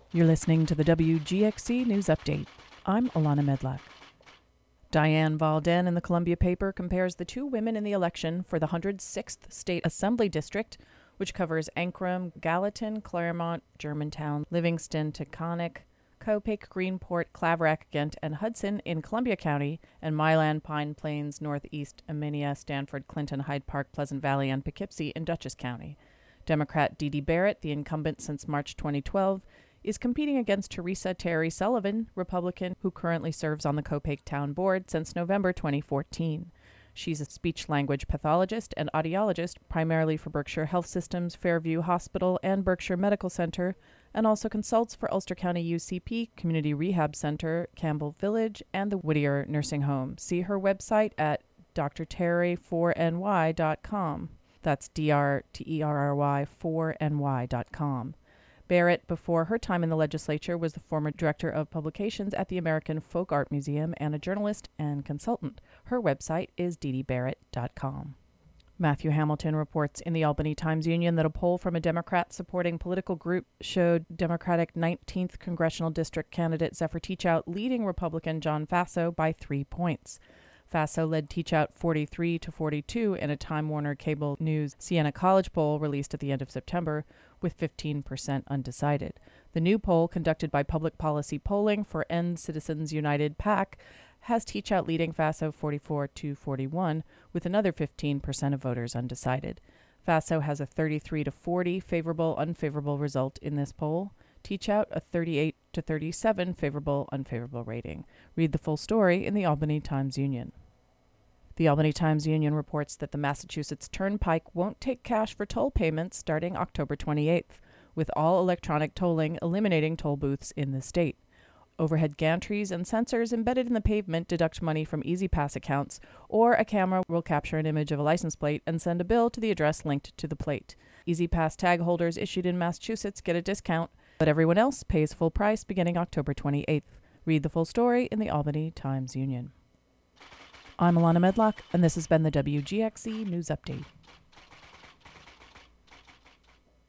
You're listening to the WGXC News Update. I'm Alana Medlock. Diane Valden in the Columbia paper compares the two women in the election for the 106th State Assembly District, which covers Ankrum, Gallatin, Claremont, Germantown, Livingston, Taconic, Copiague, Greenport, Claverack, Ghent, and Hudson in Columbia County, and Milan, Pine Plains, Northeast, Aminia, Stanford, Clinton, Hyde Park, Pleasant Valley, and Poughkeepsie in Dutchess County. Democrat Dee Dee Barrett, the incumbent since March 2012, is competing against Teresa Terry Sullivan, Republican, who currently serves on the Copiague Town Board since November 2014. She's a speech-language pathologist and audiologist, primarily for Berkshire Health Systems, Fairview Hospital, and Berkshire Medical Center, and also consults for Ulster County UCP, Community Rehab Center, Campbell Village, and the Whittier Nursing Home. See her website at drterry4ny.com. That's DRTERRY 4ny.com. Barrett, before her time in the legislature, was the former director of publications at the American Folk Art Museum and a journalist and consultant. Her website is ddbarrett.com. Matthew Hamilton reports in the Albany Times-Union that a poll from a Democrat-supporting political group showed Democratic 19th Congressional District candidate Zephyr Teachout leading Republican John Faso by 3 points. Faso led Teachout 43-42 in a Time Warner Cable News Siena College poll released at the end of September, with 15% undecided. The new poll, conducted by Public Policy Polling for End Citizens United PAC, has Teachout leading Faso 44-41, with another 15% of voters undecided. Faso has a 33-40 favorable-unfavorable result in this poll. Teachout a 38-37 favorable-unfavorable rating. Read the full story in the Albany Times-Union. The Albany Times-Union reports that the Massachusetts Turnpike won't take cash for toll payments starting October 28th, with all electronic tolling eliminating toll booths in the state. Overhead gantries and sensors embedded in the pavement deduct money from E-ZPass accounts, or a camera will capture an image of a license plate and send a bill to the address linked to the plate. E-ZPass tag holders issued in Massachusetts get a discount, but everyone else pays full price beginning October 28th. Read the full story in the Albany Times-Union. I'm Alana Medlock, and this has been the WGXC News Update.